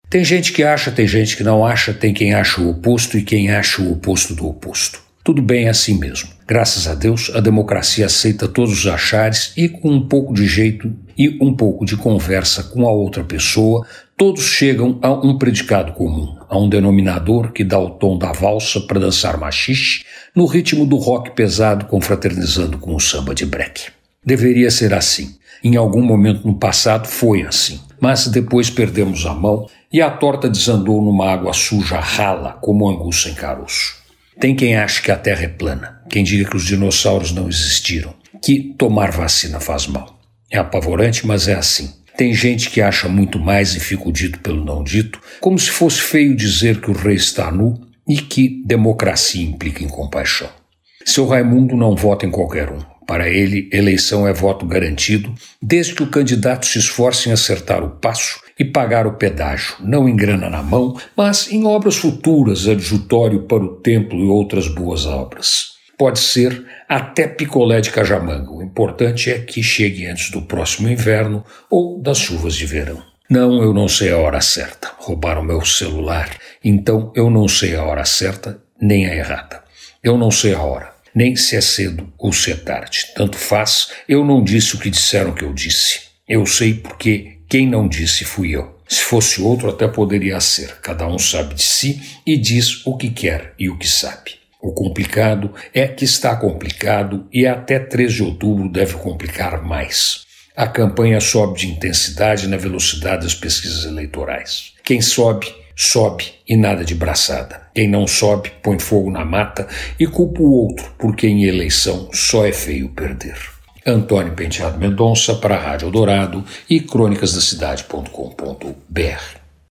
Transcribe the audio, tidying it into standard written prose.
Tem gente que acha, tem gente que não acha, tem quem acha o oposto e quem acha o oposto do oposto. Tudo bem, é assim mesmo. Graças a Deus, a democracia aceita todos os achares e com um pouco de jeito e um pouco de conversa com a outra pessoa, todos chegam a um predicado comum, a um denominador que dá o tom da valsa para dançar machixe no ritmo do rock pesado confraternizando com o samba de break. Deveria ser assim. Em algum momento no passado foi assim, mas depois perdemos a mão e a torta desandou numa água suja rala como anguça em caroço. Tem quem ache que a Terra é plana, quem diga que os dinossauros não existiram, que tomar vacina faz mal. É apavorante, mas é assim. Tem gente que acha muito mais e fica o dito pelo não dito, como se fosse feio dizer que o rei está nu e que democracia implica em compaixão. Seu Raimundo não vota em qualquer um. Para ele, eleição é voto garantido, desde que o candidato se esforce em acertar o passo e pagar o pedágio, não em grana na mão, mas em obras futuras, adjutório para o templo e outras boas obras. Pode ser até picolé de cajamanga, o importante é que chegue antes do próximo inverno ou das chuvas de verão. Não, eu não sei a hora certa. Roubaram meu celular, então eu não sei a hora certa nem a errada. Eu não sei a hora. Nem se é cedo ou se é tarde. Tanto faz, eu não disse o que disseram que eu disse. Eu sei porque quem não disse fui eu. Se fosse outro até poderia ser. Cada um sabe de si e diz o que quer e o que sabe. O complicado é que está complicado e até 3 de outubro deve complicar mais. A campanha sobe de intensidade na velocidade das pesquisas eleitorais. Quem sobe, sobe e nada de braçada. Quem não sobe, põe fogo na mata e culpa o outro, porque em eleição só é feio perder. Antônio Penteado Mendonça para a Rádio Eldorado e crônicasdacidade.com.br.